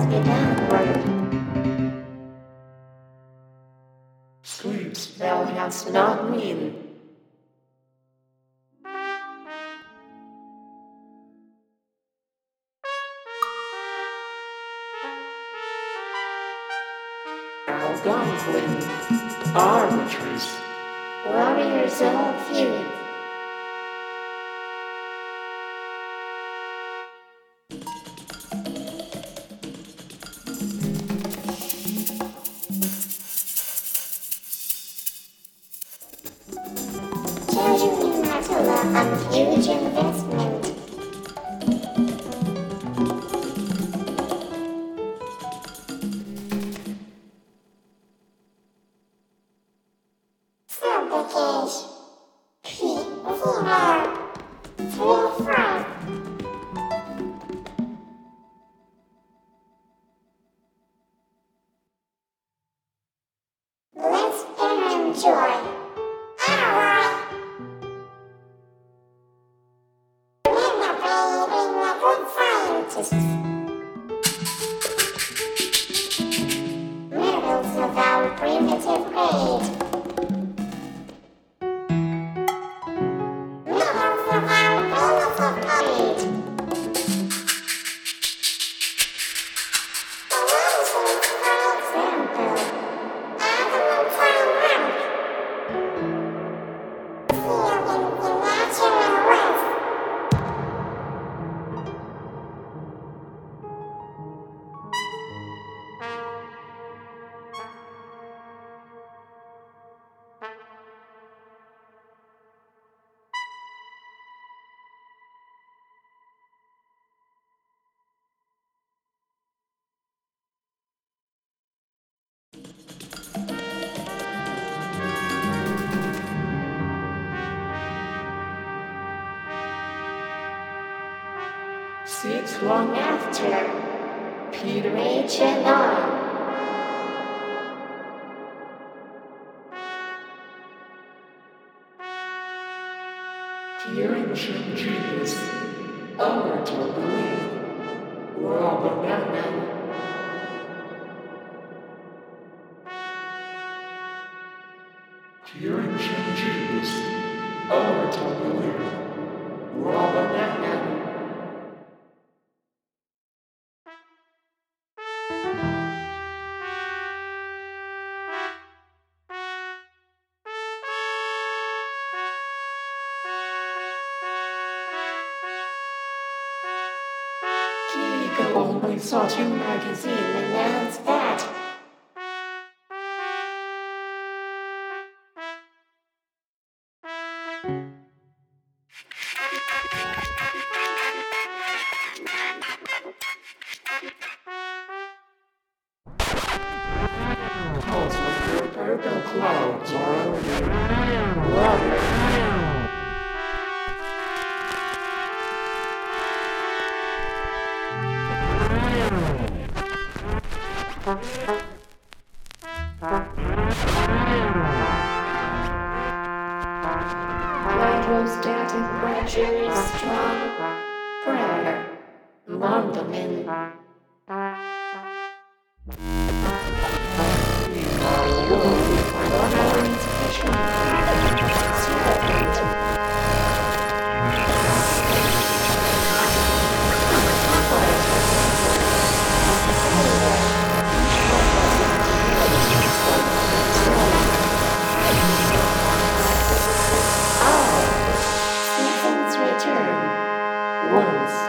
must be downward. Sleeps thou hast not win. Algonquin, arbiters, Warriors of feud. Treasury matter of huge investment. Fabricate. Fever. Forefront. Let's enjoy our good scientists. Miracles of our primitive age. Miracles of our primitive age. Horizons, for example, animal framework. Feeling the natural wave. sits long after Peter H. and I. Hearing changes, our to believe, Rob Banana. Hearing changes, our to believe, Rob Banana. Kiko only saw 2 magazine announced that. Also, your purple clouds are only water. Hydrostatic pressure is strong. Prayer. Mandolin. We are alone on our inspection. Serpent. Seasons return once